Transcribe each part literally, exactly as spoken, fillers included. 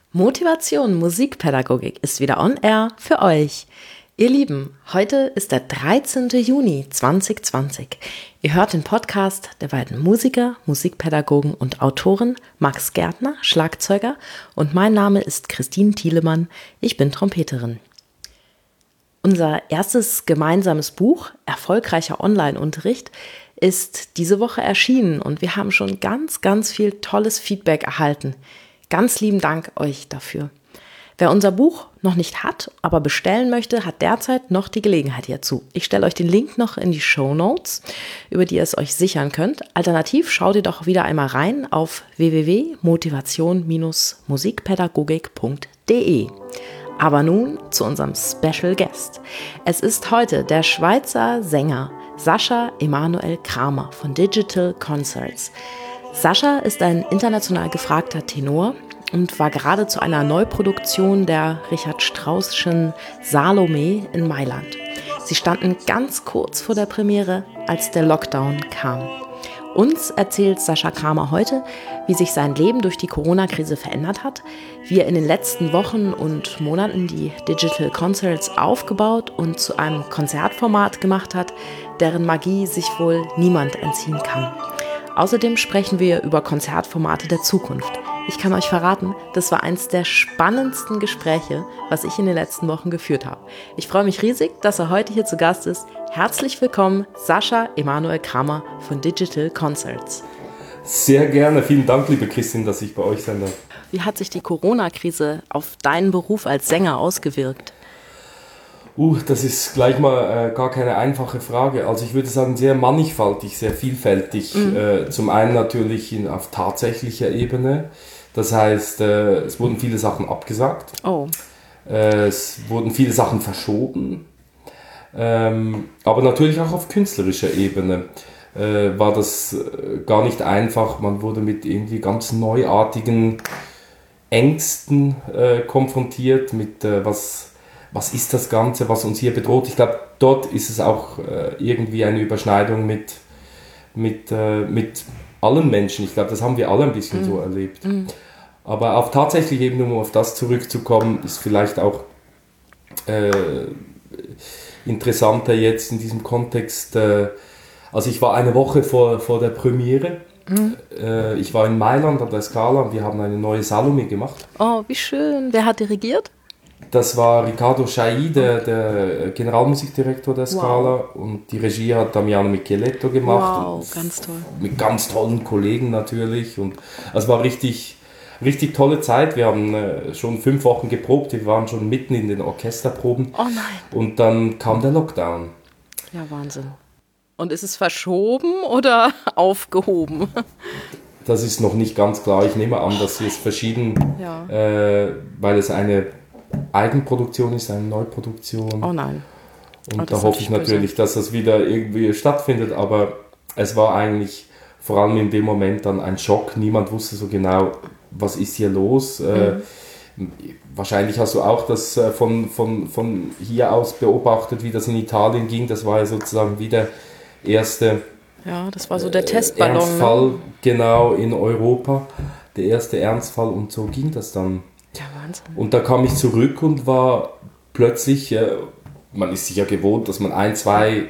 Motivation Musikpädagogik ist wieder on air für euch. Ihr Lieben, heute ist der dreizehnten Juni zweitausendzwanzig. Ihr hört den Podcast der beiden Musiker, Musikpädagogen und Autoren Max Gärtner, Schlagzeuger, und mein Name ist Christine Thielemann, ich bin Trompeterin. Unser erstes gemeinsames Buch, Erfolgreicher Online-Unterricht, ist diese Woche erschienen und wir haben schon ganz, ganz viel tolles Feedback erhalten. Ganz lieben Dank euch dafür. Wer unser Buch noch nicht hat, aber bestellen möchte, hat derzeit noch die Gelegenheit hierzu. Ich stelle euch den Link noch in die Shownotes, über die ihr es euch sichern könnt. Alternativ schaut ihr doch wieder einmal rein auf w w w punkt motivation Bindestrich musikpädagogik punkt d e. Aber nun zu unserem Special Guest. Es ist heute der Schweizer Sänger Sascha Emanuel Kramer von Digital Concerts. Sascha ist ein international gefragter Tenor und war gerade zu einer Neuproduktion der Richard Strauss'schen Salome in Mailand. Sie standen ganz kurz vor der Premiere, als der Lockdown kam. Uns erzählt Sascha Kramer heute, wie sich sein Leben durch die Corona-Krise verändert hat, wie er in den letzten Wochen und Monaten die Digital Concerts aufgebaut und zu einem Konzertformat gemacht hat, deren Magie sich wohl niemand entziehen kann. Außerdem sprechen wir über Konzertformate der Zukunft. Ich kann euch verraten, das war eines der spannendsten Gespräche, was ich in den letzten Wochen geführt habe. Ich freue mich riesig, dass er heute hier zu Gast ist. Herzlich willkommen, Sascha Emanuel Kramer von Digital Concerts. Sehr gerne. Vielen Dank, liebe Christine, dass ich bei euch sein darf. Wie hat sich die Corona-Krise auf deinen Beruf als Sänger ausgewirkt? Uh, das ist gleich mal äh, gar keine einfache Frage. Also ich würde sagen, sehr mannigfaltig, sehr vielfältig. Mhm. Äh, zum einen natürlich in, auf tatsächlicher Ebene. Das heißt, äh, es wurden viele Sachen abgesagt. Oh. Äh, es wurden viele Sachen verschoben. Ähm, aber natürlich auch auf künstlerischer Ebene äh, war das äh, gar nicht einfach. Man wurde mit irgendwie ganz neuartigen Ängsten äh, konfrontiert, mit äh, was... Was ist das Ganze, was uns hier bedroht? Ich glaube, dort ist es auch äh, irgendwie eine Überschneidung mit, mit, äh, mit allen Menschen. Ich glaube, das haben wir alle ein bisschen mm. so erlebt. Mm. Aber auf tatsächlich eben, um auf das zurückzukommen, ist vielleicht auch äh, interessanter jetzt in diesem Kontext. Äh, also ich war eine Woche vor, vor der Premiere. Mm. Äh, ich war in Mailand an der Scala und wir haben eine neue Salome gemacht. Oh, wie schön. Wer hat dirigiert? Das war Riccardo Chailly, der, der Generalmusikdirektor der Scala, wow. Und die Regie hat Damiano Micheletto gemacht. Wow, ganz toll. Mit ganz tollen Kollegen natürlich. Und es war richtig, richtig tolle Zeit. Wir haben äh, schon fünf Wochen geprobt, wir waren schon mitten in den Orchesterproben. Oh nein. Und dann kam der Lockdown. Ja, Wahnsinn. Und ist es verschoben oder aufgehoben? Das ist noch nicht ganz klar. Ich nehme an, dass es verschieden, ja. äh, weil es eine Eigenproduktion ist, eine Neuproduktion. Oh nein. Und oh, da hoffe ich natürlich, böse. dass das wieder irgendwie stattfindet, aber es war eigentlich vor allem in dem Moment dann ein Schock. Niemand wusste so genau, was ist hier los. Mhm. Äh, wahrscheinlich hast du auch das äh, von, von, von hier aus beobachtet, wie das in Italien ging. Das war ja sozusagen wieder der erste ja, das war so der Testballon, Ernstfall, ne? Genau, in Europa. Der erste Ernstfall und so ging das dann. Ja, Wahnsinn. Und da kam ich zurück und war plötzlich, äh, man ist sich ja gewohnt, dass man ein, zwei,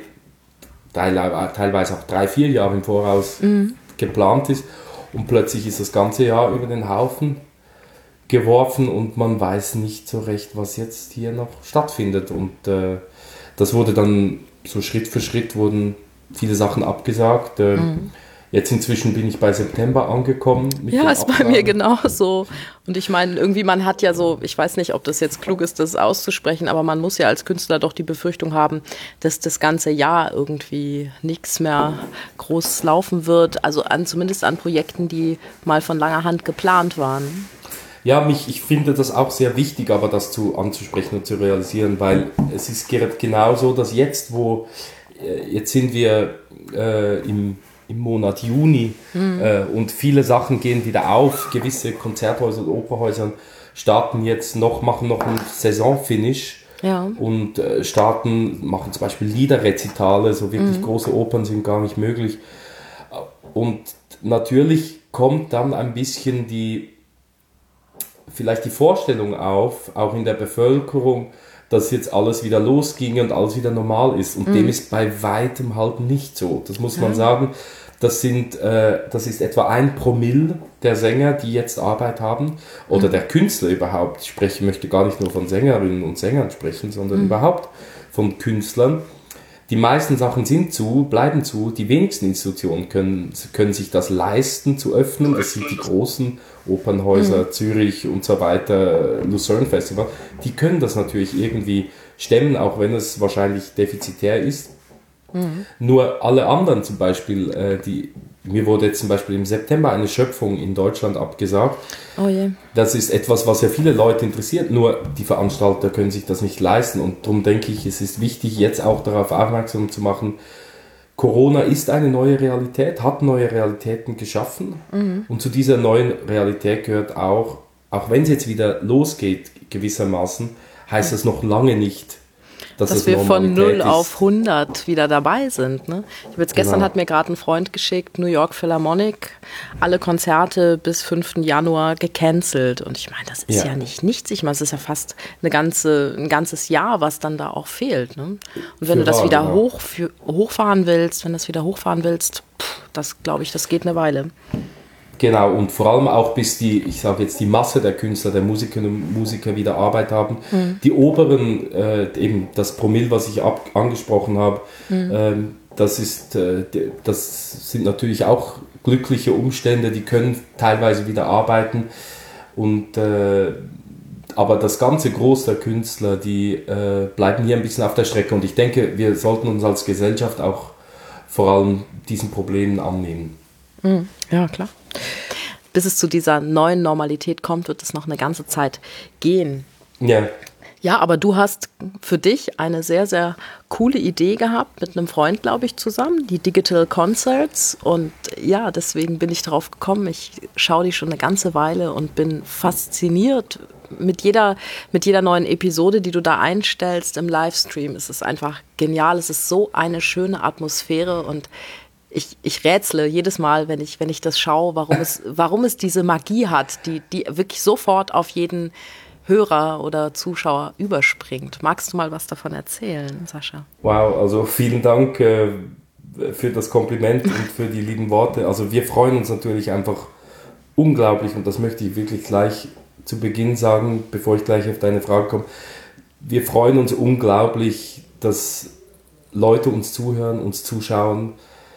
teilweise auch drei, vier Jahre im Voraus mhm. geplant ist. Und plötzlich ist das ganze Jahr über den Haufen geworfen und man weiß nicht so recht, was jetzt hier noch stattfindet. Und äh, das wurde dann so Schritt für Schritt wurden viele Sachen abgesagt. Äh, mhm. Jetzt inzwischen bin ich bei September angekommen. Mit ja, ist bei mir genauso. Und ich meine, irgendwie man hat ja so, ich weiß nicht, ob das jetzt klug ist, das auszusprechen, aber man muss ja als Künstler doch die Befürchtung haben, dass das ganze Jahr irgendwie nichts mehr groß laufen wird. Also an, zumindest an Projekten, die mal von langer Hand geplant waren. Ja, mich, ich finde das auch sehr wichtig, aber das zu anzusprechen und zu realisieren, weil es ist genau so, dass jetzt, wo, jetzt sind wir äh, im im Monat Juni mhm. äh, und viele Sachen gehen wieder auf. Gewisse Konzerthäuser und Operhäuser starten jetzt noch, machen noch ein Saisonfinish ja. und äh, starten, machen zum Beispiel Liederrezitale, so wirklich mhm. große Opern sind gar nicht möglich. Und natürlich kommt dann ein bisschen die vielleicht die Vorstellung auf, auch in der Bevölkerung, dass jetzt alles wieder losginge und alles wieder normal ist. Und mhm. dem ist bei weitem halt nicht so. Das muss man ja. sagen. Das sind, äh, das ist etwa ein Promille der Sänger, die jetzt Arbeit haben. Oder mhm. der Künstler überhaupt. Ich spreche, möchte gar nicht nur von Sängerinnen und Sängern sprechen, sondern mhm. überhaupt von Künstlern. Die meisten Sachen sind zu, bleiben zu. Die wenigsten Institutionen können, können sich das leisten zu öffnen. Das sind die großen Opernhäuser, mhm. Zürich und so weiter, Lucerne Festival. Die können das natürlich irgendwie stemmen, auch wenn es wahrscheinlich defizitär ist. Mhm. Nur alle anderen zum Beispiel, äh, die, mir wurde jetzt zum Beispiel im September eine Schöpfung in Deutschland abgesagt. Oh je. Das ist etwas, was ja viele Leute interessiert, nur die Veranstalter können sich das nicht leisten und darum denke ich, es ist wichtig, jetzt auch darauf aufmerksam zu machen, Corona ist eine neue Realität, hat neue Realitäten geschaffen mhm. und zu dieser neuen Realität gehört auch, auch wenn es jetzt wieder losgeht gewissermaßen, heißt das noch lange nicht, Dass, dass wir von null auf hundert wieder dabei sind. Ne? Ich habe jetzt gestern genau. hat mir gerade ein Freund geschickt, New York Philharmonic, alle Konzerte bis fünften Januar gecancelt. Und ich meine, das ist ja, ja nicht nichts. Ich meine, es ist ja fast eine ganze, ein ganzes Jahr, was dann da auch fehlt. Ne? Und wenn Für du das wahr, wieder genau. hoch, für, hochfahren willst, wenn du das wieder hochfahren willst, pff, das glaube ich, das geht eine Weile. Genau, und vor allem auch bis die, ich sage jetzt die Masse der Künstler, der Musikerinnen und Musiker wieder Arbeit haben. Mhm. Die oberen, äh, eben das Promille, was ich ab, angesprochen habe, mhm. ähm, das, ist, äh, das sind natürlich auch glückliche Umstände, die können teilweise wieder arbeiten. Und, äh, aber das ganze Groß der Künstler, die äh, bleiben hier ein bisschen auf der Strecke. Und ich denke, wir sollten uns als Gesellschaft auch vor allem diesen Problemen annehmen. Mhm. Ja, klar. Bis es zu dieser neuen Normalität kommt, wird es noch eine ganze Zeit gehen. Ja. Ja, aber du hast für dich eine sehr, sehr coole Idee gehabt, mit einem Freund, glaube ich, zusammen, die Digital Concerts. Und ja, deswegen bin ich drauf gekommen. Ich schaue die schon eine ganze Weile und bin fasziniert mit jeder, mit jeder neuen Episode, die du da einstellst im Livestream. Es ist einfach genial. Es ist so eine schöne Atmosphäre und Ich, ich rätsle jedes Mal, wenn ich, wenn ich das schaue, warum es, warum es diese Magie hat, die, die wirklich sofort auf jeden Hörer oder Zuschauer überspringt. Magst du mal was davon erzählen, Sascha? Wow, also vielen Dank äh, für das Kompliment und für die lieben Worte. Also wir freuen uns natürlich einfach unglaublich und das möchte ich wirklich gleich zu Beginn sagen, bevor ich gleich auf deine Frage komme. Wir freuen uns unglaublich, dass Leute uns zuhören, uns zuschauen.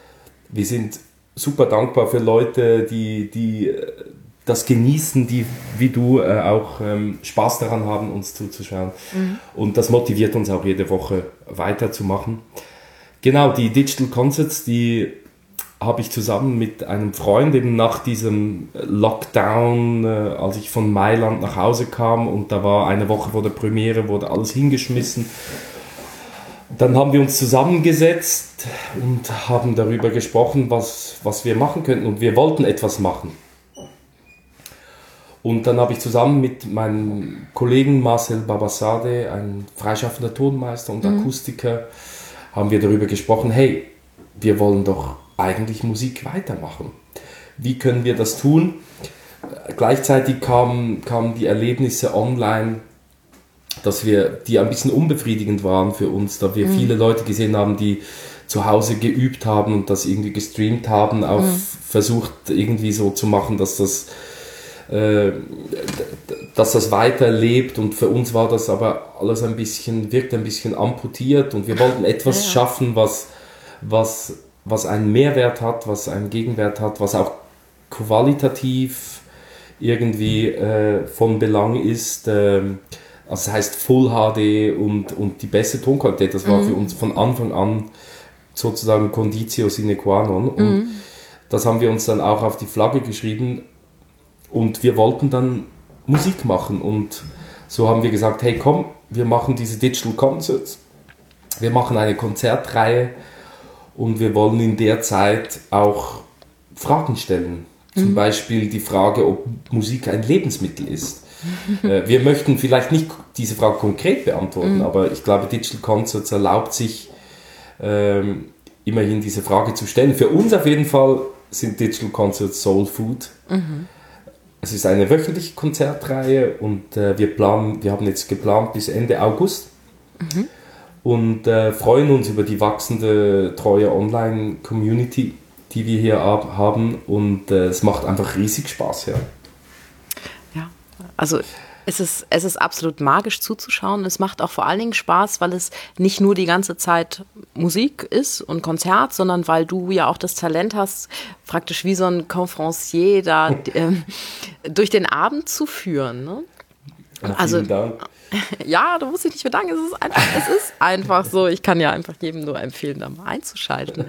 Wir sind super dankbar für Leute, die, die das genießen, die wie du äh, auch ähm, Spaß daran haben, uns zuzuschauen. Mhm. Und das motiviert uns auch jede Woche weiterzumachen. Genau, die Digital Concerts, die habe ich zusammen mit einem Freund eben nach diesem Lockdown, äh, als ich von Mailand nach Hause kam und da war eine Woche vor der Premiere, wurde alles hingeschmissen. Dann haben wir uns zusammengesetzt und haben darüber gesprochen, was, was wir machen könnten. Und wir wollten etwas machen. Und dann habe ich zusammen mit meinem Kollegen Marcel Babassade, ein freischaffender Tonmeister und Akustiker, mhm. haben wir darüber gesprochen, hey, wir wollen doch eigentlich Musik weitermachen. Wie können wir das tun? Gleichzeitig kamen, kamen die Erlebnisse online, dass wir, die ein bisschen unbefriedigend waren für uns, da wir mhm. viele Leute gesehen haben, die zu Hause geübt haben und das irgendwie gestreamt haben, auf mhm. versucht irgendwie so zu machen, dass das, äh, dass das weiterlebt und für uns war das aber alles ein bisschen, wirkt ein bisschen amputiert und wir wollten etwas ja. schaffen, was, was, was einen Mehrwert hat, was einen Gegenwert hat, was auch qualitativ irgendwie äh, von Belang ist, äh, also das heißt Full H D und, und die beste Tonqualität, das war mhm. für uns von Anfang an sozusagen Conditio sine qua non. Und mhm. das haben wir uns dann auch auf die Flagge geschrieben und wir wollten dann Musik machen. Und so haben wir gesagt, hey komm, wir machen diese Digital Concerts, wir machen eine Konzertreihe und wir wollen in der Zeit auch Fragen stellen. Mhm. Zum Beispiel die Frage, ob Musik ein Lebensmittel ist. Wir möchten vielleicht nicht diese Frage konkret beantworten, mhm. aber ich glaube, Digital Concerts erlaubt sich ähm, immerhin diese Frage zu stellen. Für uns auf jeden Fall sind Digital Concerts Soul Food. Mhm. es ist eine wöchentliche Konzertreihe und äh, wir planen, wir haben jetzt geplant bis Ende August mhm. und äh, freuen uns über die wachsende, treue Online-Community, die wir hier ab- haben und äh, es macht einfach riesig Spaß, ja. Ja, also es ist, es ist absolut magisch zuzuschauen. Es macht auch vor allen Dingen Spaß, weil es nicht nur die ganze Zeit Musik ist und Konzert, sondern weil du ja auch das Talent hast, praktisch wie so ein Conferencier da äh, durch den Abend zu führen. Ne? Ja, also, vielen Dank. Ja, du musst dich nicht bedanken. Es ist einfach, es ist einfach so. Ich kann ja einfach jedem nur empfehlen, da mal einzuschalten.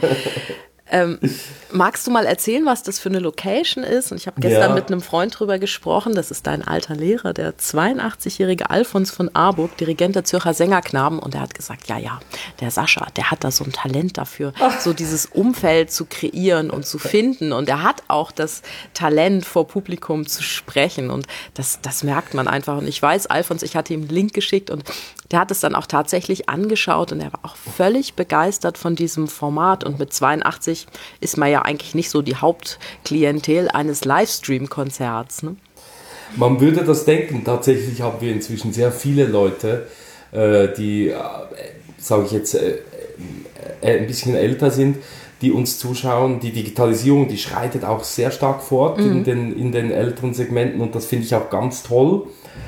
Ähm, magst du mal erzählen, was das für eine Location ist? Und ich habe gestern ja. mit einem Freund drüber gesprochen, das ist dein alter Lehrer, der zweiundachtzigjährige Alfons von Aarburg, Dirigent der Zürcher Sängerknaben, und der hat gesagt, ja, ja, der Sascha, der hat da so ein Talent dafür, Ach. so dieses Umfeld zu kreieren und zu finden, und er hat auch das Talent, vor Publikum zu sprechen, und das, das merkt man einfach. Und ich weiß, Alfons, ich hatte ihm einen Link geschickt und der hat es dann auch tatsächlich angeschaut und er war auch völlig begeistert von diesem Format, und mit zweiundachtzig ist man ja eigentlich nicht so die Hauptklientel eines Livestream-Konzerts. Ne? Man würde das denken. Tatsächlich haben wir inzwischen sehr viele Leute, äh, die, äh, sage ich jetzt, äh, äh, ein bisschen älter sind, die uns zuschauen. Die Digitalisierung, die schreitet auch sehr stark fort mhm. in, den, in den älteren Segmenten, und das finde ich auch ganz toll.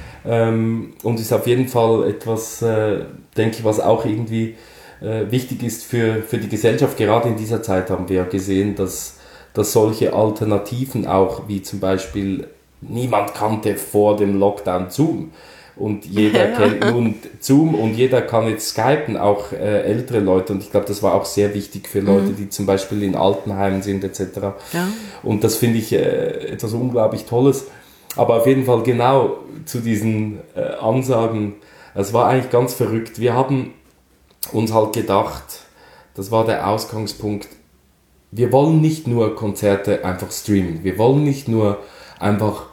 Ähm, und ist auf jeden Fall etwas, äh, denke ich, was auch irgendwie äh, wichtig ist für, für die Gesellschaft. Gerade in dieser Zeit haben wir ja gesehen, dass, dass solche Alternativen auch, wie zum Beispiel, niemand kannte vor dem Lockdown Zoom. Und jeder ja. kennt nun Zoom und jeder kann jetzt skypen, auch äh, ältere Leute. Und ich glaube, das war auch sehr wichtig für Leute, mhm. die zum Beispiel in Altenheimen sind et cetera. Ja. Und das finde ich äh, etwas unglaublich Tolles. Aber auf jeden Fall genau zu diesen äh, Ansagen, es war eigentlich ganz verrückt. Wir haben uns halt gedacht, das war der Ausgangspunkt, wir wollen nicht nur Konzerte einfach streamen, wir wollen nicht nur einfach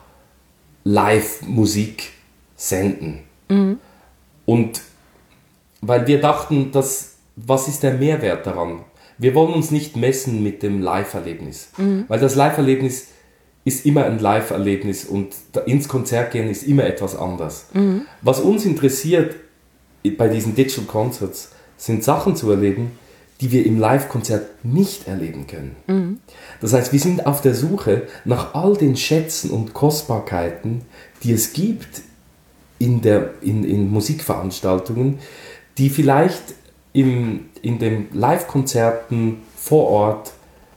Live-Musik senden. Mhm. Und weil wir dachten, dass, was ist der Mehrwert daran? Wir wollen uns nicht messen mit dem Live-Erlebnis, mhm. weil das Live-Erlebnis ist immer ein Live-Erlebnis und ins Konzert gehen ist immer etwas anderes. Mhm. Was uns interessiert bei diesen Digital Concerts, sind Sachen zu erleben, die wir im Live-Konzert nicht erleben können. Mhm. Das heißt, wir sind auf der Suche nach all den Schätzen und Kostbarkeiten, die es gibt in, der, in, in Musikveranstaltungen, die vielleicht im, in den Live-Konzerten vor Ort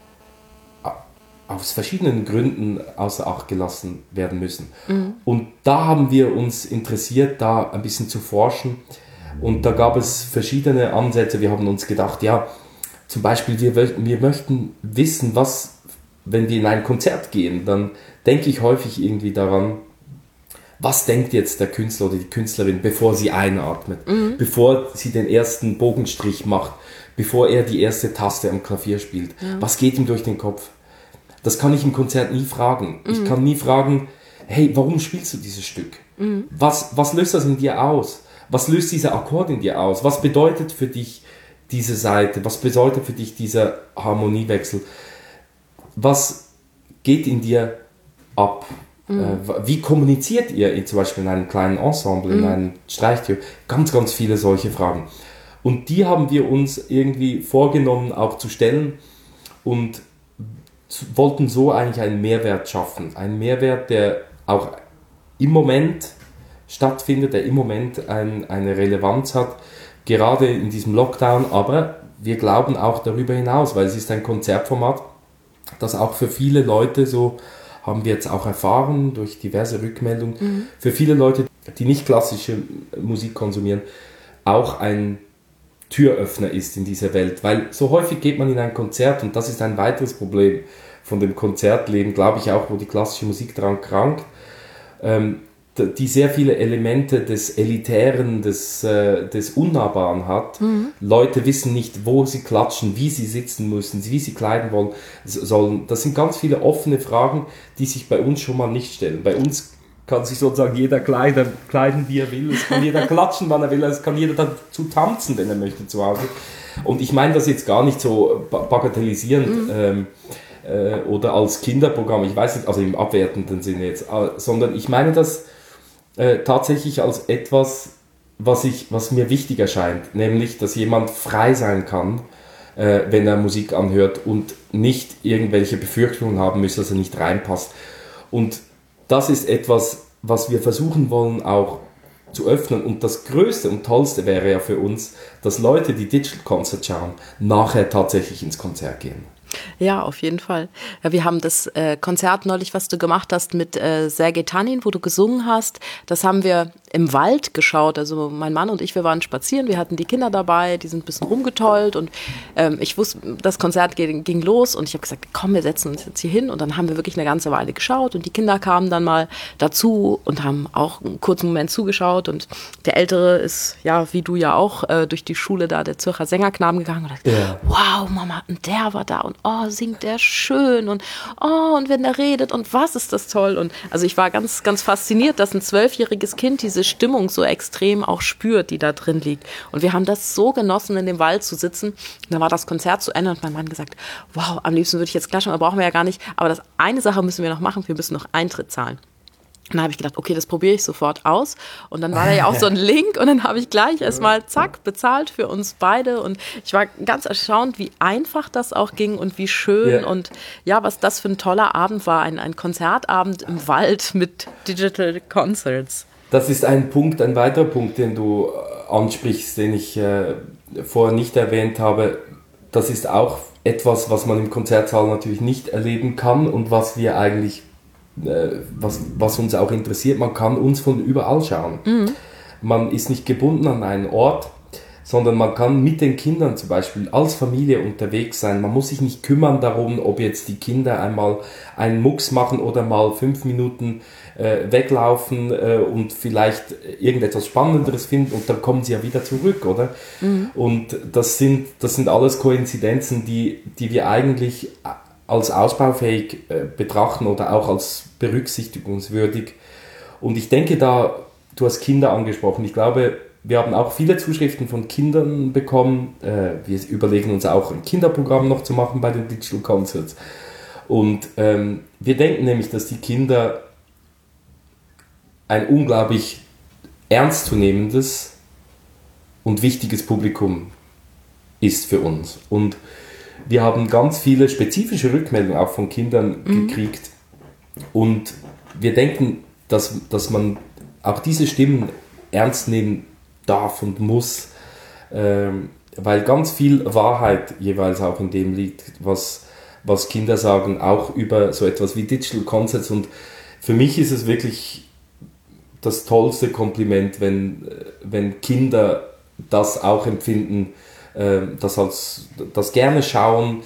aus verschiedenen Gründen außer Acht gelassen werden müssen. Mhm. Und da haben wir uns interessiert, da ein bisschen zu forschen. Und da gab es verschiedene Ansätze. Wir haben uns gedacht, ja, zum Beispiel, wir, wir möchten wissen, was, wenn wir in ein Konzert gehen, dann denke ich häufig irgendwie daran, was denkt jetzt der Künstler oder die Künstlerin, bevor sie einatmet, mhm. bevor sie den ersten Bogenstrich macht, bevor er die erste Taste am Klavier spielt. Ja. Was geht ihm durch den Kopf? Das kann ich im Konzert nie fragen. Mhm. Ich kann nie fragen, hey, warum spielst du dieses Stück? Mhm. Was, was löst das in dir aus? Was löst dieser Akkord in dir aus? Was bedeutet für dich diese Seite? Was bedeutet für dich dieser Harmoniewechsel? Was geht in dir ab? Mhm. Äh, wie kommuniziert ihr in, zum Beispiel in einem kleinen Ensemble, mhm. in einem Streichtrio? Ganz, ganz viele solche Fragen. Und die haben wir uns irgendwie vorgenommen, auch zu stellen, und wollten so eigentlich einen Mehrwert schaffen. Einen Mehrwert, der auch im Moment stattfindet, der im Moment ein, eine Relevanz hat, gerade in diesem Lockdown, aber wir glauben auch darüber hinaus, weil es ist ein Konzertformat, das auch für viele Leute, so haben wir jetzt auch erfahren durch diverse Rückmeldungen, mhm. für viele Leute, die nicht klassische Musik konsumieren, auch ein Türöffner ist in dieser Welt, weil so häufig geht man in ein Konzert, und das ist ein weiteres Problem von dem Konzertleben, glaube ich auch, wo die klassische Musik daran krankt, ähm, die sehr viele Elemente des Elitären, des, äh, des Unnahbaren hat. Mhm. Leute wissen nicht, wo sie klatschen, wie sie sitzen müssen, wie sie kleiden wollen, sollen. Das sind ganz viele offene Fragen, die sich bei uns schon mal nicht stellen. Bei uns kann sich sozusagen jeder kleiden, kleiden wie er will, es kann jeder klatschen, wann er will, es kann jeder dazu tanzen, wenn er möchte zu Hause. Und ich meine das jetzt gar nicht so bagatellisierend. Mhm. Ähm, äh, oder als Kinderprogramm, ich weiß nicht, also im abwertenden Sinne jetzt, äh, sondern ich meine das äh, tatsächlich als etwas, was, ich, was mir wichtig erscheint, nämlich, dass jemand frei sein kann, äh, wenn er Musik anhört und nicht irgendwelche Befürchtungen haben müssen, dass er nicht reinpasst. Und das ist etwas, was wir versuchen wollen auch zu öffnen. Und das Größte und Tollste wäre ja für uns, dass Leute, die Digital Concert schauen, nachher tatsächlich ins Konzert gehen. Ja, auf jeden Fall. Ja, wir haben das äh, Konzert neulich, was du gemacht hast mit äh, Sergej Tanin, wo du gesungen hast, das haben wir im Wald geschaut. Also mein Mann und ich, wir waren spazieren, wir hatten die Kinder dabei, die sind ein bisschen rumgetollt und ähm, ich wusste, das Konzert ging, ging los und ich habe gesagt, komm, wir setzen uns jetzt hier hin und dann haben wir wirklich eine ganze Weile geschaut und die Kinder kamen dann mal dazu und haben auch einen kurzen Moment zugeschaut und der Ältere ist, ja, wie du ja auch, äh, durch die Schule da der Zürcher Sängerknaben gegangen und hat gesagt, ja. Wow, Mama, und der war da und oh, singt der schön und oh, und wenn der redet und was ist das toll und also ich war ganz, ganz fasziniert, dass ein zwölfjähriges Kind diese Stimmung so extrem auch spürt, die da drin liegt. Und wir haben das so genossen, in dem Wald zu sitzen. Und dann war das Konzert zu Ende und mein Mann gesagt, wow, am liebsten würde ich jetzt klatschen, aber brauchen wir ja gar nicht. Aber das eine Sache müssen wir noch machen, wir müssen noch Eintritt zahlen. Und dann habe ich gedacht, okay, das probiere ich sofort aus. Und dann war da ja auch so ein Link und dann habe ich gleich erstmal, zack, bezahlt für uns beide. Und ich war ganz erstaunt, wie einfach das auch ging und wie schön ja. und ja, was das für ein toller Abend war. Ein, ein Konzertabend im Wald mit Digital Concerts. Das ist ein Punkt, ein weiterer Punkt, den du ansprichst, den ich äh, vorher nicht erwähnt habe. Das ist auch etwas, was man im Konzertsaal natürlich nicht erleben kann und was wir eigentlich Was, was uns auch interessiert, man kann uns von überall schauen. Mhm. Man ist nicht gebunden an einen Ort, sondern man kann mit den Kindern zum Beispiel als Familie unterwegs sein. Man muss sich nicht kümmern darum, ob jetzt die Kinder einmal einen Mucks machen oder mal fünf Minuten äh, weglaufen äh, und vielleicht irgendetwas Spannenderes finden und dann kommen sie ja wieder zurück, oder? Mhm. Und das sind, das sind alles Koinzidenzen, die, die wir eigentlich als ausbaufähig äh, betrachten oder auch als berücksichtigungswürdig. Und ich denke da, du hast Kinder angesprochen, ich glaube, wir haben auch viele Zuschriften von Kindern bekommen. Äh, wir überlegen uns auch ein Kinderprogramm noch zu machen bei den Digital Concerts. Und ähm, wir denken nämlich, dass die Kinder ein unglaublich ernstzunehmendes und wichtiges Publikum ist für uns. Und wir haben ganz viele spezifische Rückmeldungen auch von Kindern mhm. gekriegt und wir denken, dass, dass man auch diese Stimmen ernst nehmen darf und muss, ähm, weil ganz viel Wahrheit jeweils auch in dem liegt, was, was Kinder sagen, auch über so etwas wie Digital Concerts und für mich ist es wirklich das tollste Kompliment, wenn, wenn Kinder das auch empfinden, Das, als, das gerne schauen,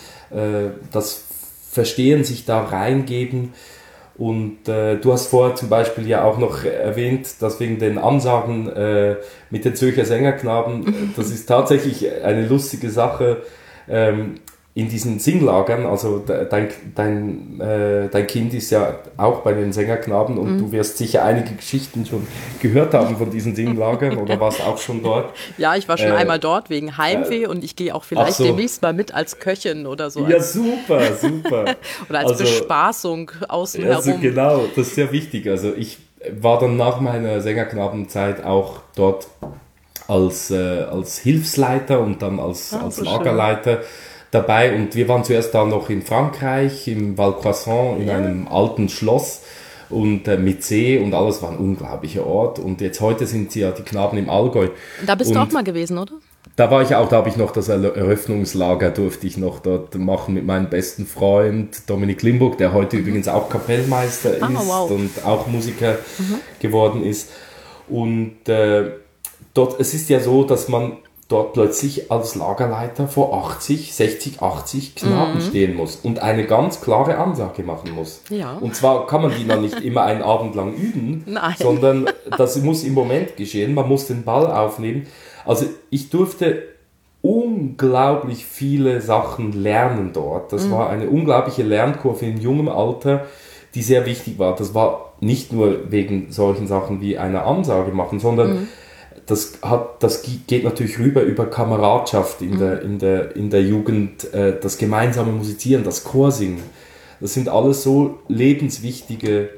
das Verstehen, sich da reingeben. Und äh, du hast vorher zum Beispiel ja auch noch erwähnt, dass wegen den Ansagen äh, mit den Zürcher Sängerknaben, das ist tatsächlich eine lustige Sache. Ähm, in diesen Singlagern, also dein, dein, äh, dein Kind ist ja auch bei den Sängerknaben und mhm. du wirst sicher einige Geschichten schon gehört haben von diesen Singlagern oder warst auch schon dort? Ja, ich war schon äh, einmal dort wegen Heimweh äh, und ich gehe auch vielleicht so. demnächst mal mit als Köchin oder so. Ja, super, super. Oder als also, Bespaßung außen also herum. Genau, das ist sehr wichtig. Also ich war dann nach meiner Sängerknabenzeit auch dort als, äh, als Hilfsleiter und dann als, ah, als so Lagerleiter schön. dabei und wir waren zuerst da noch in Frankreich, im Val Croissant, in ja. einem alten Schloss und äh, mit See und alles war ein unglaublicher Ort und jetzt heute sind sie ja die Knaben im Allgäu. Da bist und du auch mal gewesen, oder? Da war ich auch, da habe ich noch das Eröffnungslager, durfte ich noch dort machen mit meinem besten Freund Dominik Limburg, der heute mhm. übrigens auch Kapellmeister ah, ist wow. und auch Musiker mhm. geworden ist. Und äh, dort, es ist ja so, dass man dort plötzlich als Lagerleiter vor achtzig, sechzig, achtzig Knaben mhm. stehen muss und eine ganz klare Ansage machen muss. Ja. Und zwar kann man die dann nicht immer einen Abend lang üben, Nein. sondern das muss im Moment geschehen, man muss den Ball aufnehmen. Also ich durfte unglaublich viele Sachen lernen dort. Das mhm. war eine unglaubliche Lernkurve in jungem Alter, die sehr wichtig war. Das war nicht nur wegen solchen Sachen wie eine Ansage machen, sondern mhm. Das, hat, das geht natürlich rüber über Kameradschaft in der, in der, in der Jugend, äh, das gemeinsame Musizieren, das Chorsingen. Das sind alles so lebenswichtige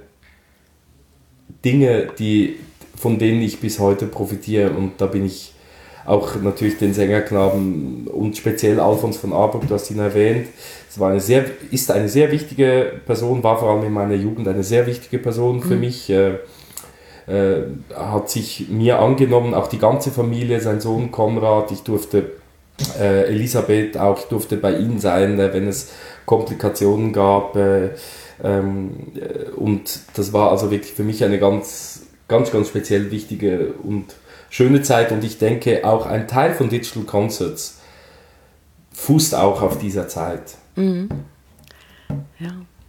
Dinge, die, von denen ich bis heute profitiere. Und da bin ich auch natürlich den Sängerknaben und speziell Alfons von Aburg, du hast ihn erwähnt. Es war eine sehr, ist eine sehr wichtige Person, war vor allem in meiner Jugend eine sehr wichtige Person für mhm. mich. Äh, äh, hat sich mir angenommen, auch die ganze Familie, sein Sohn Konrad, ich durfte äh, Elisabeth auch, ich durfte bei ihnen sein, äh, wenn es Komplikationen gab. Äh, ähm, äh, und das war also wirklich für mich eine ganz, ganz, ganz speziell wichtige und schöne Zeit. Und ich denke, auch ein Teil von Digital Concerts fußt auch auf dieser Zeit. Mhm. Ja.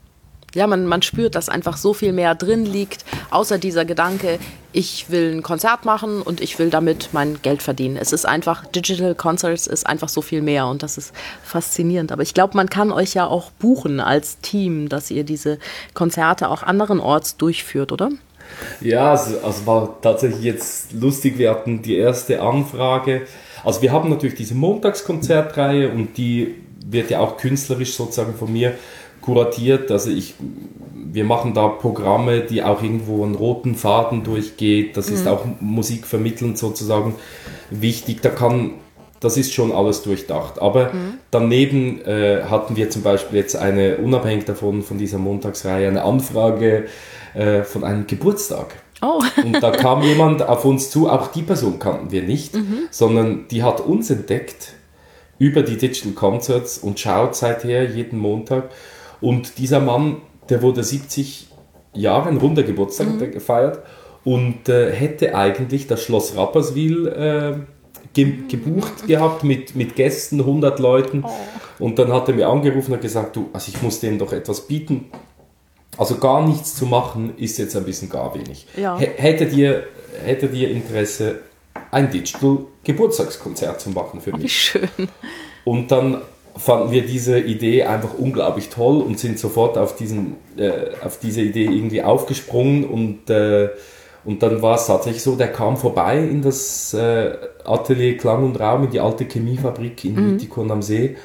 Ja, man, man spürt, dass einfach so viel mehr drin liegt, außer dieser Gedanke, ich will ein Konzert machen und ich will damit mein Geld verdienen. Es ist einfach, Digital Concerts ist einfach so viel mehr und das ist faszinierend. Aber ich glaube, man kann euch ja auch buchen als Team, dass ihr diese Konzerte auch anderenorts durchführt, oder? Ja, also, also war tatsächlich jetzt lustig, wir hatten die erste Anfrage. Also wir haben natürlich diese Montagskonzertreihe und die wird ja auch künstlerisch sozusagen von mir kuratiert, also ich, wir machen da Programme, die auch irgendwo einen roten Faden durchgeht, das mhm. ist auch musikvermittelnd sozusagen wichtig, da kann, das ist schon alles durchdacht, aber mhm. daneben äh, hatten wir zum Beispiel jetzt eine, unabhängig davon, von dieser Montagsreihe, eine Anfrage äh, von einem Geburtstag. Oh. Und da kam jemand auf uns zu, auch die Person kannten wir nicht, mhm. sondern die hat uns entdeckt über die Digital Concerts und schaut seither jeden Montag. Und dieser Mann, der wurde siebzig Jahre, ein runder Geburtstag mhm. gefeiert und äh, hätte eigentlich das Schloss Rapperswil äh, ge- gebucht gehabt mit, mit Gästen, hundert Leuten. Oh. Und dann hat er mir angerufen und gesagt, du, also ich muss denen doch etwas bieten. Also gar nichts zu machen, ist jetzt ein bisschen gar wenig. Ja. H- hättet ihr, hättet ihr Interesse, ein Digital Geburtstagskonzert zu machen für mich? Wie schön. Und dann fanden wir diese Idee einfach unglaublich toll und sind sofort auf, diesen, äh, auf diese Idee irgendwie aufgesprungen und, äh, und dann war es tatsächlich so, der kam vorbei in das äh, Atelier Klang und Raum, in die alte Chemiefabrik in mhm. Mythikon am See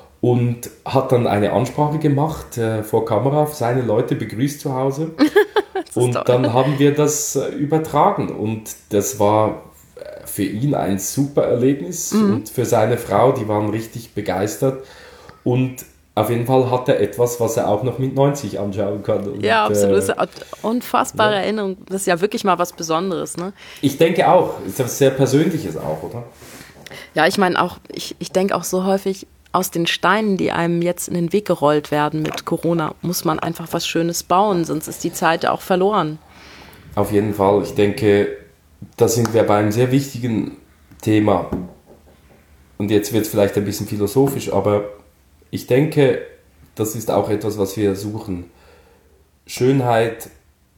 und hat dann eine Ansprache gemacht äh, vor Kamera, seine Leute begrüßt zu Hause und toll. Dann haben wir das äh, übertragen und das war für ihn ein super Erlebnis mhm. und für seine Frau, die waren richtig begeistert und auf jeden Fall hat er etwas, was er auch noch mit neunzig anschauen kann. Und, ja, absolut, das ist eine unfassbare ja. Erinnerung, das ist ja wirklich mal was Besonderes. Ne? Ich denke auch, das ist etwas sehr Persönliches auch, oder? Ja, ich meine auch, ich, ich denke auch so häufig, aus den Steinen, die einem jetzt in den Weg gerollt werden mit Corona, muss man einfach was Schönes bauen, sonst ist die Zeit auch verloren. Auf jeden Fall, ich denke, da sind wir bei einem sehr wichtigen Thema. Und jetzt wird es vielleicht ein bisschen philosophisch, aber ich denke, das ist auch etwas, was wir suchen. Schönheit,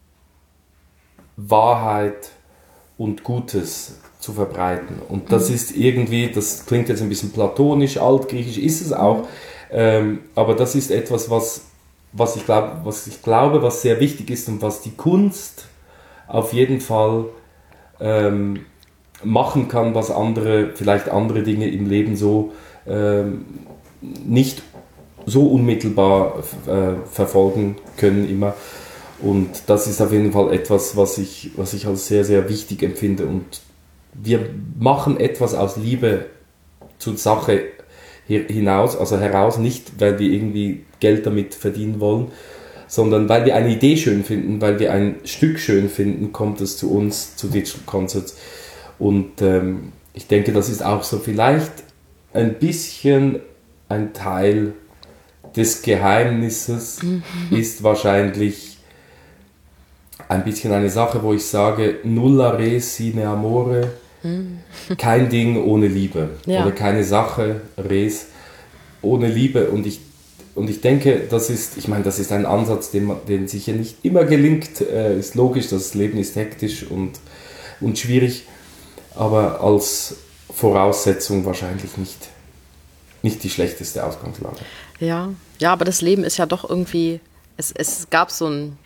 Wahrheit und Gutes zu verbreiten. Und das mhm. ist irgendwie, das klingt jetzt ein bisschen platonisch, altgriechisch, ist es auch, ähm, aber das ist etwas, was, was, ich glaub, was ich glaube, was sehr wichtig ist und was die Kunst auf jeden Fall Ähm, machen kann, was andere, vielleicht andere Dinge im Leben so ähm, nicht so unmittelbar äh, verfolgen können immer. Und das ist auf jeden Fall etwas, was ich, was ich als sehr, sehr wichtig empfinde. Und wir machen etwas aus Liebe zur Sache hinaus, also heraus, nicht weil wir irgendwie Geld damit verdienen wollen, sondern weil wir eine Idee schön finden, weil wir ein Stück schön finden, kommt es zu uns, zu Digital Concerts. Und ähm, ich denke, das ist auch so vielleicht ein bisschen ein Teil des Geheimnisses, mhm. ist wahrscheinlich ein bisschen eine Sache, wo ich sage, nulla res sine amore, mhm. kein Ding ohne Liebe. Ja. Oder keine Sache, res, ohne Liebe. Und ich Und ich denke, das ist, ich meine, das ist ein Ansatz, den, man, den sicher nicht immer gelingt. Äh, ist logisch, das Leben ist hektisch und, und schwierig, aber als Voraussetzung wahrscheinlich nicht, nicht die schlechteste Ausgangslage. Ja, ja, aber das Leben ist ja doch irgendwie, es, es gab so ein,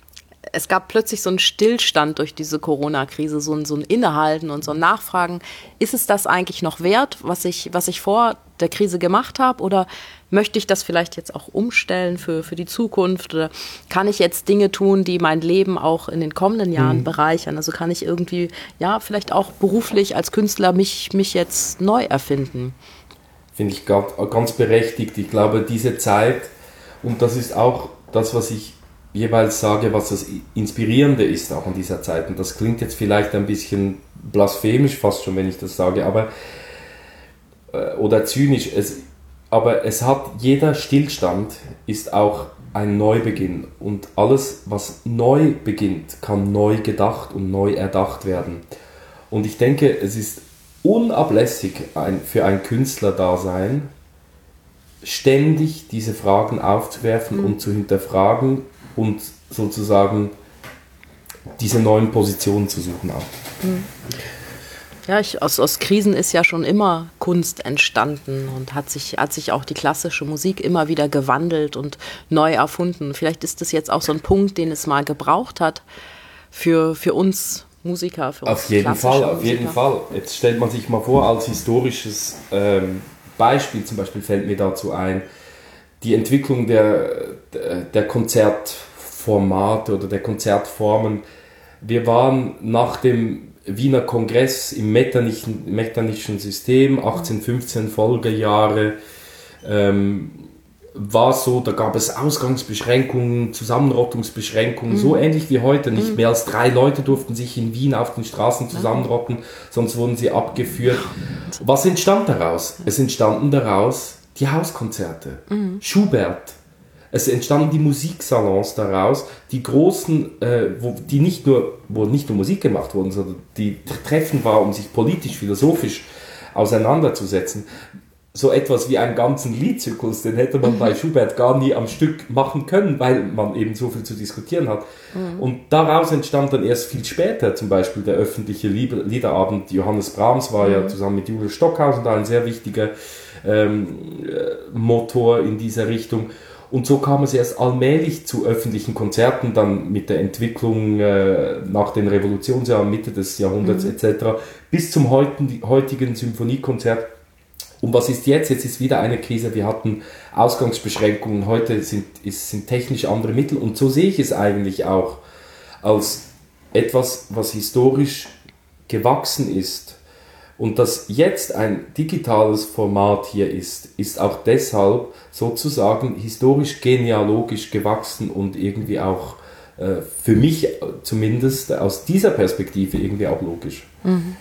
es gab plötzlich so einen Stillstand durch diese Corona-Krise, so ein, so ein Innehalten und so ein Nachfragen. Ist es das eigentlich noch wert, was ich, was ich vor der Krise gemacht habe? Oder möchte ich das vielleicht jetzt auch umstellen für, für die Zukunft? Oder kann ich jetzt Dinge tun, die mein Leben auch in den kommenden Jahren mhm. bereichern? Also kann ich irgendwie, ja, vielleicht auch beruflich als Künstler mich, mich jetzt neu erfinden? Finde ich ganz berechtigt. Ich glaube, diese Zeit, und das ist auch das, was ich jeweils sage, was das Inspirierende ist auch an dieser Zeit. Und das klingt jetzt vielleicht ein bisschen blasphemisch fast schon, wenn ich das sage, aber äh, oder zynisch. Es, aber es hat, jeder Stillstand ist auch ein Neubeginn. Und alles, was neu beginnt, kann neu gedacht und neu erdacht werden. Und ich denke, es ist unablässig ein, für ein Künstlerdasein, ständig diese Fragen aufzuwerfen mhm. und zu hinterfragen und sozusagen diese neuen Positionen zu suchen auch. Mhm. Ja, ich, aus, aus Krisen ist ja schon immer Kunst entstanden und hat sich, hat sich auch die klassische Musik immer wieder gewandelt und neu erfunden. Vielleicht ist das jetzt auch so ein Punkt, den es mal gebraucht hat für, für uns Musiker, für uns Auf jeden Fall, auf Musiker. jeden Fall. Jetzt stellt man sich mal vor, als historisches ähm, Beispiel zum Beispiel fällt mir dazu ein, die Entwicklung der, der Konzertformate oder der Konzertformen. Wir waren nach dem Wiener Kongress im Metternischen, Metternischen System, achtzehnhundertfünfzehn Folgejahre, ähm, war so, da gab es Ausgangsbeschränkungen, Zusammenrottungsbeschränkungen, mhm. so ähnlich wie heute. Nicht mhm. mehr als drei Leute durften sich in Wien auf den Straßen zusammenrotten, sonst wurden sie abgeführt. Was entstand daraus? Es entstanden daraus die Hauskonzerte, mhm. Schubert. Es entstanden die Musiksalons daraus, die großen, äh, wo, die nicht nur, wo nicht nur Musik gemacht wurden, sondern die Treffen war, um sich politisch, philosophisch auseinanderzusetzen. So etwas wie einen ganzen Liedzyklus, den hätte man mhm. bei Schubert gar nie am Stück machen können, weil man eben so viel zu diskutieren hat. Mhm. Und daraus entstand dann erst viel später zum Beispiel der öffentliche Liederabend. Johannes Brahms war mhm. ja zusammen mit Julius Stockhausen da ein sehr wichtiger ähm, Motor in dieser Richtung. Und so kam es erst allmählich zu öffentlichen Konzerten, dann mit der Entwicklung äh, nach den Revolutionsjahren, Mitte des Jahrhunderts mhm. et cetera, bis zum heutigen, heutigen Symphoniekonzert. Und was ist jetzt? Jetzt ist wieder eine Krise. Wir hatten Ausgangsbeschränkungen. Heute sind, ist, sind technisch andere Mittel. Und so sehe ich es eigentlich auch als etwas, was historisch gewachsen ist. Und dass jetzt ein digitales Format hier ist, ist auch deshalb sozusagen historisch genealogisch gewachsen und irgendwie auch äh, für mich zumindest aus dieser Perspektive irgendwie auch logisch. Mhm.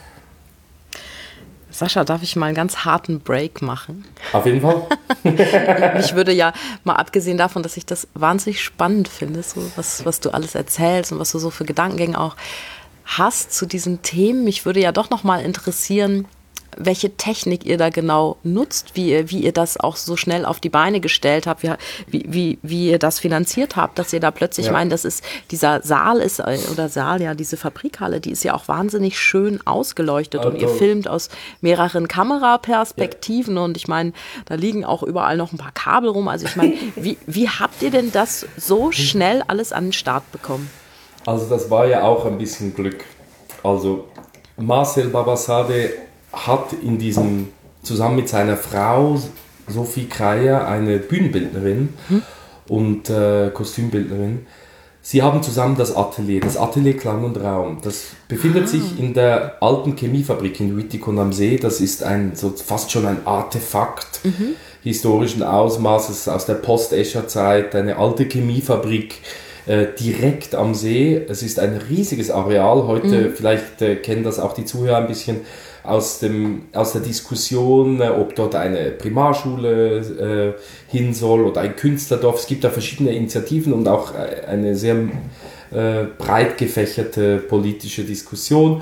Sascha, darf ich mal einen ganz harten Break machen? Auf jeden Fall. Mich würde ja, mal abgesehen davon, dass ich das wahnsinnig spannend finde, so was, was du alles erzählst und was du so für Gedankengänge auch hast zu diesen Themen, mich würde ja doch noch mal interessieren, welche Technik ihr da genau nutzt, wie ihr, wie ihr das auch so schnell auf die Beine gestellt habt, wie, wie, wie ihr das finanziert habt, dass ihr da plötzlich, ja. ich meine, das ist, dieser Saal ist, oder Saal, ja, diese Fabrikhalle, die ist ja auch wahnsinnig schön ausgeleuchtet also, und ihr filmt aus mehreren Kameraperspektiven ja. und ich meine, da liegen auch überall noch ein paar Kabel rum, also ich meine, wie, wie habt ihr denn das so schnell alles an den Start bekommen? Also das war ja auch ein bisschen Glück. Also Marcel Babasade hat in diesem, zusammen mit seiner Frau Sophie Kreier, eine Bühnenbildnerin hm. und äh, Kostümbildnerin, sie haben zusammen das Atelier, das Atelier Klang und Raum. Das befindet ah. sich in der alten Chemiefabrik in Wittikon am See. Das ist ein, so fast schon ein Artefakt mhm. historischen Ausmaßes aus der Post-Escher-Zeit, eine alte Chemiefabrik, Äh, direkt am See. Es ist ein riesiges Areal. Heute, mhm. vielleicht äh, kennen das auch die Zuhörer ein bisschen aus, dem, aus der Diskussion, äh, ob dort eine Primarschule äh, hin soll oder ein Künstlerdorf. Es gibt da verschiedene Initiativen und auch äh, eine sehr äh, breit gefächerte politische Diskussion.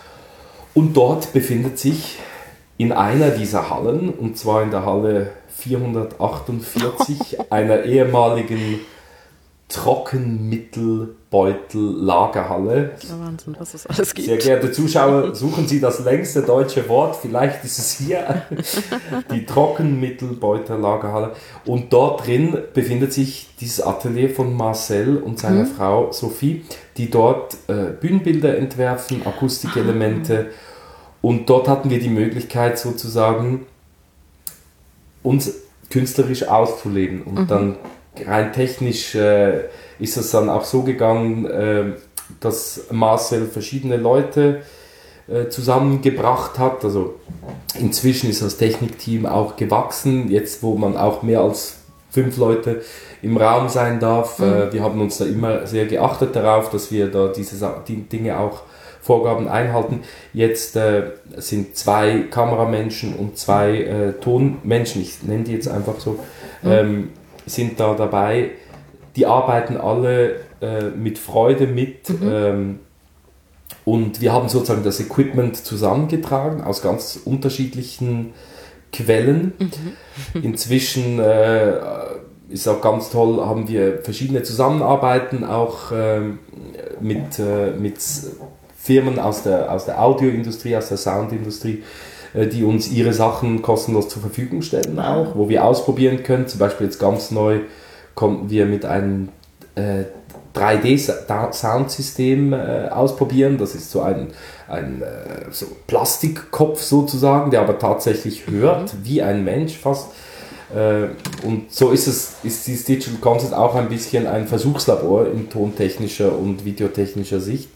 Und dort befindet sich in einer dieser Hallen, und zwar in der Halle vierhundertachtundvierzig, einer ehemaligen Trockenmittelbeutel-Lagerhalle. Ja, Wahnsinn, was es alles gibt. Sehr geehrte Zuschauer, suchen Sie das längste deutsche Wort, vielleicht ist es hier, die Trockenmittelbeutel-Lagerhalle. Und dort drin befindet sich dieses Atelier von Marcel und seiner mhm. Frau Sophie, die dort äh, Bühnenbilder entwerfen, Akustikelemente. Ah. Und dort hatten wir die Möglichkeit sozusagen, uns künstlerisch auszuleben. Und mhm. dann rein technisch äh, ist es dann auch so gegangen, äh, dass Marcel verschiedene Leute äh, zusammengebracht hat. Also inzwischen ist das Technikteam auch gewachsen, jetzt wo man auch mehr als fünf Leute im Raum sein darf. Mhm. Äh, wir haben uns da immer sehr geachtet darauf, dass wir da diese die Dinge auch Vorgaben einhalten. Jetzt äh, sind zwei Kameramenschen und zwei äh, Tonmenschen, ich nenne die jetzt einfach so, mhm. ähm, sind da dabei. Die arbeiten alle äh, mit Freude mit mhm. ähm, und wir haben sozusagen das Equipment zusammengetragen aus ganz unterschiedlichen Quellen. Mhm. Inzwischen äh, ist auch ganz toll, haben wir verschiedene Zusammenarbeiten auch äh, mit, äh, mit Firmen aus der, aus der Audioindustrie, aus der Soundindustrie, die uns ihre Sachen kostenlos zur Verfügung stellen auch, wo wir ausprobieren können. Zum Beispiel jetzt ganz neu konnten wir mit einem äh, drei D-Soundsystem äh, ausprobieren. Das ist so ein, ein äh, so Plastikkopf sozusagen, der aber tatsächlich hört, mhm. wie ein Mensch fast. Äh, und so ist es, ist dieses Digital Concert auch ein bisschen ein Versuchslabor in tontechnischer und videotechnischer Sicht.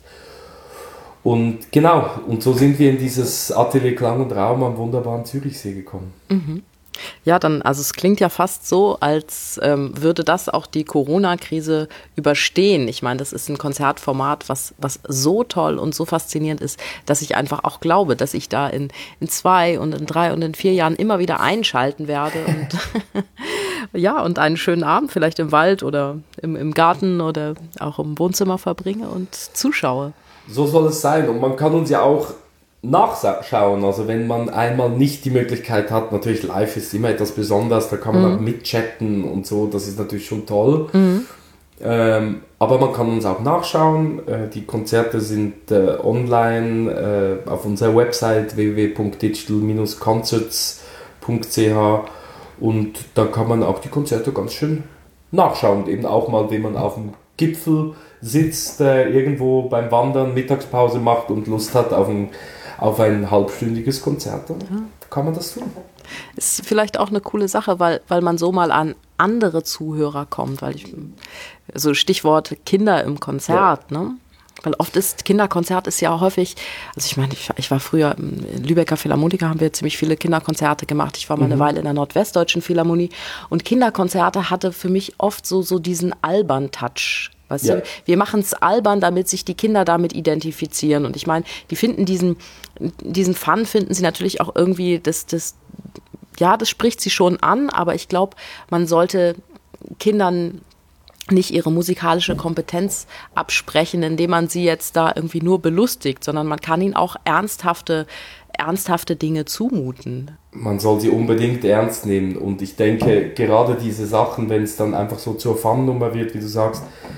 Und genau, und so sind wir in dieses Atelier Klang und Raum am wunderbaren Zürichsee gekommen. Mhm. Ja, dann, also es klingt ja fast so, als ähm, würde das auch die Corona-Krise überstehen. Ich meine, das ist ein Konzertformat, was, was so toll und so faszinierend ist, dass ich einfach auch glaube, dass ich da in, in zwei und in drei und in vier Jahren immer wieder einschalten werde und ja, und einen schönen Abend vielleicht im Wald oder im, im Garten oder auch im Wohnzimmer verbringe und zuschaue. So soll es sein und man kann uns ja auch nachschauen, also wenn man einmal nicht die Möglichkeit hat, natürlich live ist immer etwas Besonderes, da kann man mhm. auch mitchatten und so, das ist natürlich schon toll, mhm. ähm, aber man kann uns auch nachschauen, äh, die Konzerte sind äh, online äh, auf unserer Website w w w punkt digital dash concerts punkt c h und da kann man auch die Konzerte ganz schön nachschauen, eben auch mal, wenn man auf dem Gipfel sitzt, äh, irgendwo beim Wandern Mittagspause macht und Lust hat auf ein, auf ein halbstündiges Konzert, dann ja. kann man das tun. Ist vielleicht auch eine coole Sache, weil, weil man so mal an andere Zuhörer kommt, weil ich, so Stichwort Kinder im Konzert, ja. ne? Weil oft ist, Kinderkonzert ist ja häufig, also ich meine, ich, ich war früher im Lübecker Philharmoniker, haben wir ziemlich viele Kinderkonzerte gemacht. Ich war mal mhm. eine Weile in der Nordwestdeutschen Philharmonie und Kinderkonzerte hatte für mich oft so, so diesen albern-Touch. Weißt ja. du, wir machen es albern, damit sich die Kinder damit identifizieren. Und ich meine, die finden diesen, diesen Fun, finden sie natürlich auch irgendwie, das, das, ja, das spricht sie schon an, aber ich glaube, man sollte Kindern nicht ihre musikalische Kompetenz absprechen, indem man sie jetzt da irgendwie nur belustigt, sondern man kann ihnen auch ernsthafte, ernsthafte Dinge zumuten. Man soll sie unbedingt ernst nehmen und ich denke, gerade diese Sachen, wenn es dann einfach so zur Fun-Nummer wird, wie du sagst,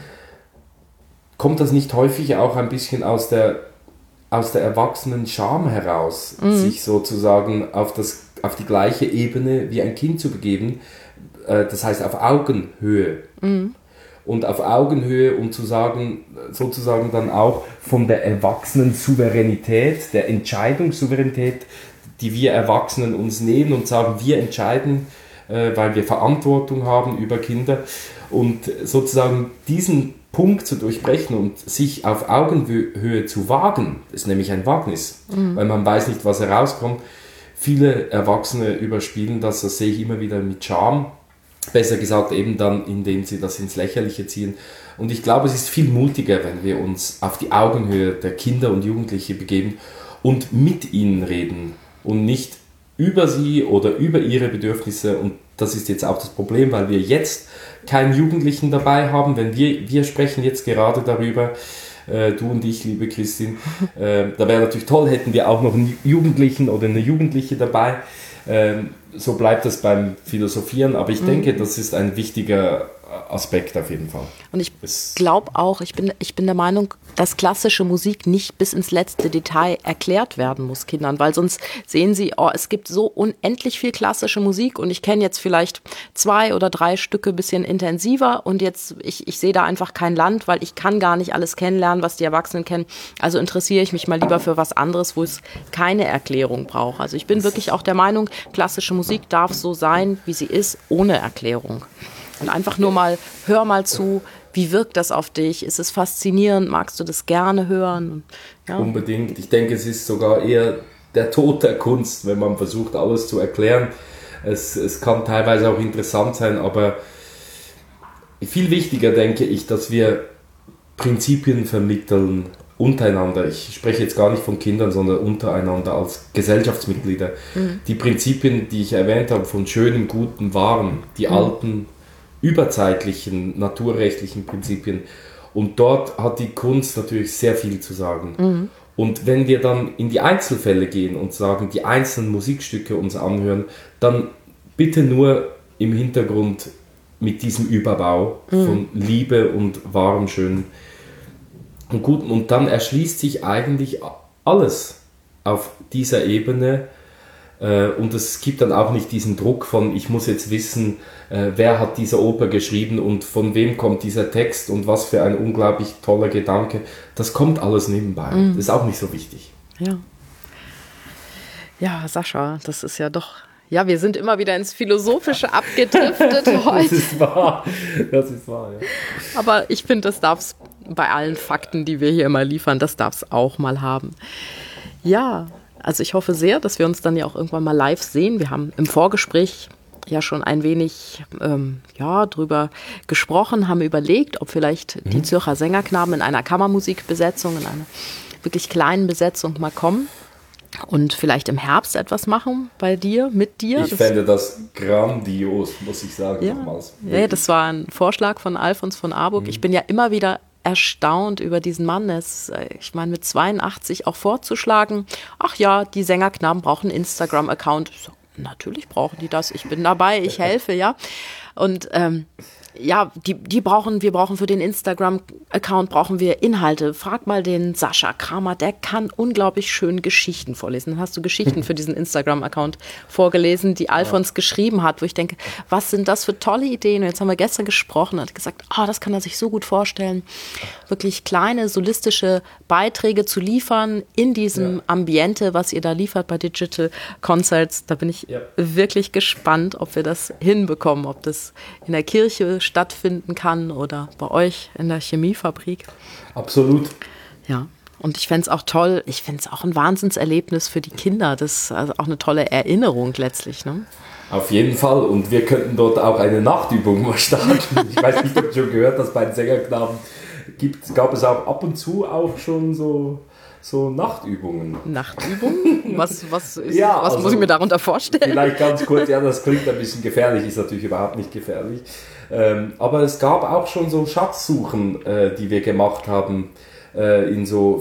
kommt das nicht häufig auch ein bisschen aus der, aus der erwachsenen Scham heraus, mhm. sich sozusagen auf, das, auf die gleiche Ebene wie ein Kind zu begeben, äh, das heißt auf Augenhöhe. Mhm. Und auf Augenhöhe, um zu sagen, sozusagen dann auch von der Erwachsenen-Souveränität, der Entscheidungssouveränität, die wir Erwachsenen uns nehmen und sagen, wir entscheiden, äh, weil wir Verantwortung haben über Kinder. Und sozusagen diesen Punkt zu durchbrechen und sich auf Augenhöhe zu wagen, ist nämlich ein Wagnis, mhm. weil man weiß nicht, was herauskommt. Viele Erwachsene überspielen das, das sehe ich immer wieder mit Scham. Besser gesagt eben dann, indem sie das ins Lächerliche ziehen. Und ich glaube, es ist viel mutiger, wenn wir uns auf die Augenhöhe der Kinder und Jugendliche begeben und mit ihnen reden und nicht über sie oder über ihre Bedürfnisse. Und das ist jetzt auch das Problem, weil wir jetzt keinen Jugendlichen dabei haben. Wenn wir, wir sprechen jetzt gerade darüber, äh, du und ich, liebe Christine, äh, da wäre natürlich toll, hätten wir auch noch einen Jugendlichen oder eine Jugendliche dabei. Ähm, so bleibt das beim Philosophieren, aber ich mhm. denke, das ist ein wichtiger Aspekt auf jeden Fall. Und ich glaube auch, ich bin, ich bin der Meinung, dass klassische Musik nicht bis ins letzte Detail erklärt werden muss Kindern, weil sonst sehen sie, oh, es gibt so unendlich viel klassische Musik und ich kenne jetzt vielleicht zwei oder drei Stücke ein bisschen intensiver und jetzt, ich, ich sehe da einfach kein Land, weil ich kann gar nicht alles kennenlernen, was die Erwachsenen kennen. Also interessiere ich mich mal lieber für was anderes, wo es keine Erklärung braucht. Also ich bin wirklich auch der Meinung, klassische Musik darf so sein, wie sie ist, ohne Erklärung. Und einfach nur mal, hör mal zu, wie wirkt das auf dich? Ist es faszinierend? Magst du das gerne hören? Ja. Unbedingt. Ich denke, es ist sogar eher der Tod der Kunst, wenn man versucht, alles zu erklären. Es, es kann teilweise auch interessant sein, aber viel wichtiger denke ich, dass wir Prinzipien vermitteln untereinander. Ich spreche jetzt gar nicht von Kindern, sondern untereinander als Gesellschaftsmitglieder. Mhm. Die Prinzipien, die ich erwähnt habe, von schönem, guten, wahren, die mhm. alten, überzeitlichen, naturrechtlichen Prinzipien. Und dort hat die Kunst natürlich sehr viel zu sagen. Mhm. Und wenn wir dann in die Einzelfälle gehen und sagen, die einzelnen Musikstücke uns anhören, dann bitte nur im Hintergrund mit diesem Überbau mhm. von Liebe und wahrem, schönen und Guten. Und dann erschließt sich eigentlich alles auf dieser Ebene. Und es gibt dann auch nicht diesen Druck von, ich muss jetzt wissen, wer hat diese Oper geschrieben und von wem kommt dieser Text und was für ein unglaublich toller Gedanke. Das kommt alles nebenbei. Mhm. Das ist auch nicht so wichtig. Ja. Ja, Sascha, das ist ja doch... Ja, wir sind immer wieder ins Philosophische abgedriftet heute. Das ist wahr. Das ist wahr, ja. Aber ich finde, das darf es bei allen Fakten, die wir hier immer liefern, das darf es auch mal haben. Ja, also ich hoffe sehr, dass wir uns dann ja auch irgendwann mal live sehen. Wir haben im Vorgespräch ja schon ein wenig ähm, ja, drüber gesprochen, haben überlegt, ob vielleicht mhm. die Zürcher Sängerknaben in einer Kammermusikbesetzung, in einer wirklich kleinen Besetzung mal kommen und vielleicht im Herbst etwas machen bei dir, mit dir. Ich das fände das grandios, muss ich sagen. Ja, nochmals. Ja, das war ein Vorschlag von Alfons von Arburg. Mhm. Ich bin ja immer wieder erstaunt über diesen Mann. Es, ich meine, mit zweiundachtzig auch vorzuschlagen, ach ja, die Sängerknaben brauchen einen Instagram-Account. So, natürlich brauchen die das. Ich bin dabei, ich helfe, ja. Und ähm, ja, die, die brauchen, wir brauchen für den Instagram-Account brauchen wir Inhalte. Frag mal den Sascha Kramer, der kann unglaublich schön Geschichten vorlesen. Dann hast du Geschichten für diesen Instagram-Account vorgelesen, die Alfons ja. geschrieben hat, wo ich denke, was sind das für tolle Ideen? Und jetzt haben wir gestern gesprochen und hat gesagt, ah, oh, das kann er sich so gut vorstellen, wirklich kleine solistische Beiträge zu liefern in diesem ja. Ambiente, was ihr da liefert bei Digital Concerts. Da bin ich ja. wirklich gespannt, ob wir das hinbekommen, ob das in der Kirche stattfinden kann oder bei euch in der Chemiefabrik. Absolut. Ja, und ich fände es auch toll, ich fände es auch ein Wahnsinnserlebnis für die Kinder. Das ist also auch eine tolle Erinnerung letztlich, ne? Auf jeden Fall. Und wir könnten dort auch eine Nachtübung mal starten. Ich weiß nicht, ob du schon gehört hast, bei den Sängerknaben gibt, gab es auch ab und zu auch schon so... So Nachtübungen. Nachtübungen? Was, was, ist, ja, was also muss ich mir darunter vorstellen? Vielleicht ganz kurz, ja, das klingt ein bisschen gefährlich, ist natürlich überhaupt nicht gefährlich. Ähm, aber es gab auch schon so Schatzsuchen, äh, die wir gemacht haben äh, in so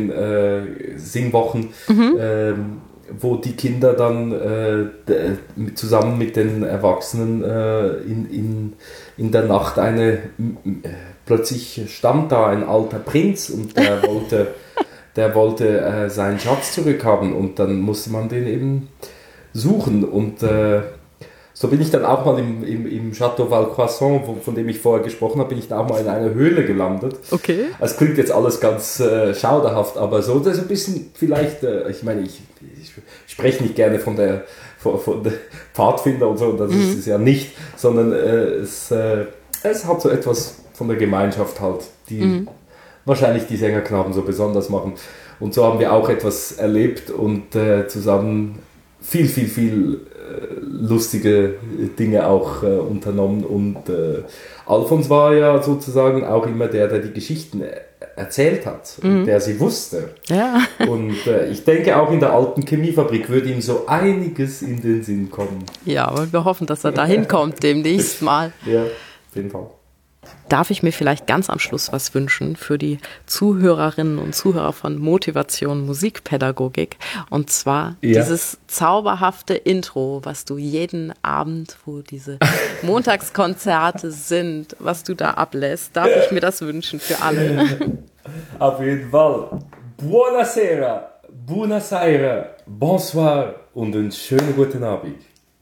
Ferien-Singwochen, äh, mhm. ähm, wo die Kinder dann äh, d- zusammen mit den Erwachsenen äh, in, in, in der Nacht eine, äh, plötzlich stand da ein alter Prinz und der wollte... Der wollte äh, seinen Schatz zurückhaben und dann musste man den eben suchen. Und äh, so bin ich dann auch mal im, im, im Château Valcroissant, wo, von dem ich vorher gesprochen habe, bin ich da auch mal in einer Höhle gelandet. Okay. Es klingt jetzt alles ganz äh, schauderhaft, aber so, das ist ein bisschen vielleicht, äh, ich meine, ich, ich spreche nicht gerne von der, von, von der Pfadfinder und so, das mhm. ist es ja nicht, sondern äh, es, äh, es hat so etwas von der Gemeinschaft halt, die... Mhm. wahrscheinlich die Sängerknaben so besonders machen. Und so haben wir auch etwas erlebt und äh, zusammen viel, viel, viel äh, lustige Dinge auch äh, unternommen. Und äh, Alfons war ja sozusagen auch immer der, der die Geschichten erzählt hat und mhm. der sie wusste. Ja. Und äh, ich denke, auch in der alten Chemiefabrik würde ihm so einiges in den Sinn kommen. Ja, aber wir hoffen, dass er da hinkommt demnächst mal. Ja, auf jeden Fall. Darf ich mir vielleicht ganz am Schluss was wünschen für die Zuhörerinnen und Zuhörer von Motivation Musikpädagogik? Und zwar ja. dieses zauberhafte Intro, was du jeden Abend, wo diese Montagskonzerte sind, was du da ablässt. Darf ich mir das wünschen für alle? Auf jeden Fall. Buonasera, buonasera, bonsoir und einen schönen guten Abend.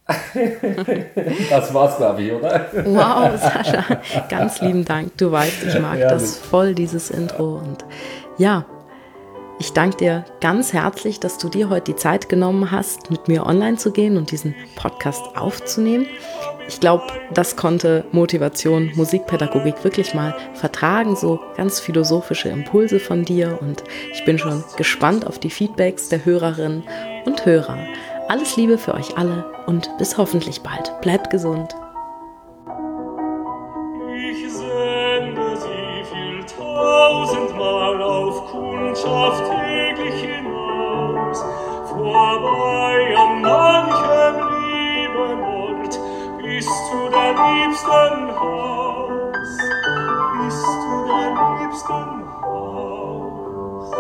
Das war's, glaube ich, oder? Wow, Sascha, ganz lieben Dank. Du weißt, ich mag ja, das voll, dieses Intro. Und ja, ich danke dir ganz herzlich, dass du dir heute die Zeit genommen hast, mit mir online zu gehen und diesen Podcast aufzunehmen. Ich glaube, das konnte Motivation Musikpädagogik wirklich mal vertragen, so ganz philosophische Impulse von dir. Und ich bin schon gespannt auf die Feedbacks der Hörerinnen und Hörer. Alles Liebe für euch alle und bis hoffentlich bald. Bleibt gesund. Ich sende sie viel tausendmal auf Kundschaft täglich hinaus, vorbei an manchem lieben Ort, bis zu der liebsten Haus, bis zu der liebsten Haus.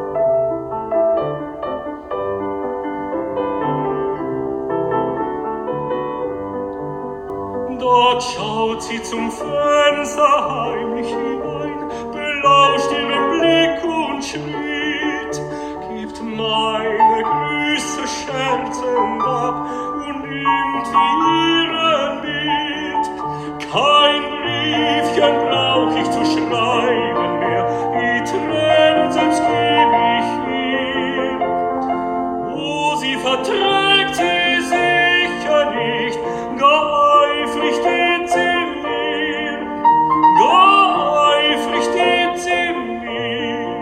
Dort schaut sie zum Fenster heimlich hinein, belauscht ihren Blick und Schritt, gibt meine Grüße scherzend ab und nimmt ihren mit. Kein Briefchen brauch ich zu schreiben mehr, die Tränen selbst geb ich ihr. Oh, sie verträgt sie sicher nicht, gar eifrig steht sie mir, gar eifrig steht sie mir.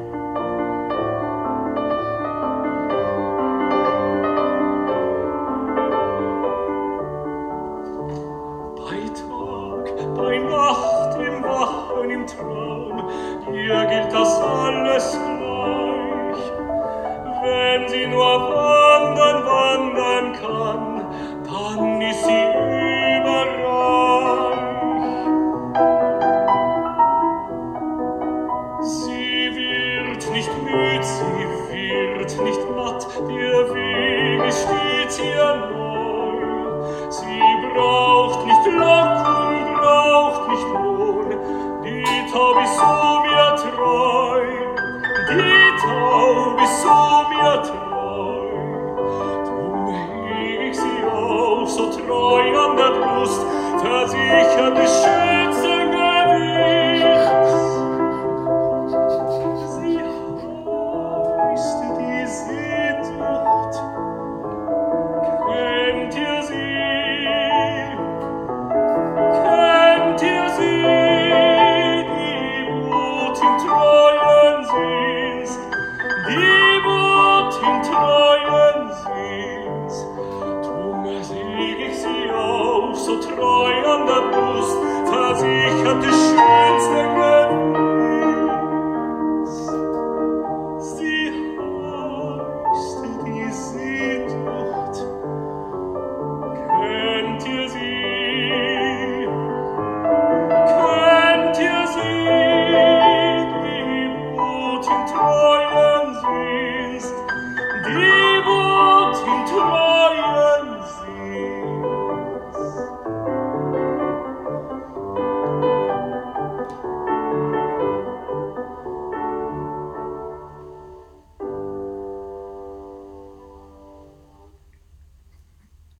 Bei Tag, bei Nacht, im Wachen, im Traum, ihr gilt das alles gleich. Wenn sie nur wandern, wandern kann, dann ist sie überreich. Sie wird nicht müd, sie wird nicht matt, der Weg ist stets ihr neu. Sie braucht nicht Locken, braucht nicht Lohn, die Taube ist so mir treu, die Taube ist so mir treu. Drum heg ich sie auf, so treu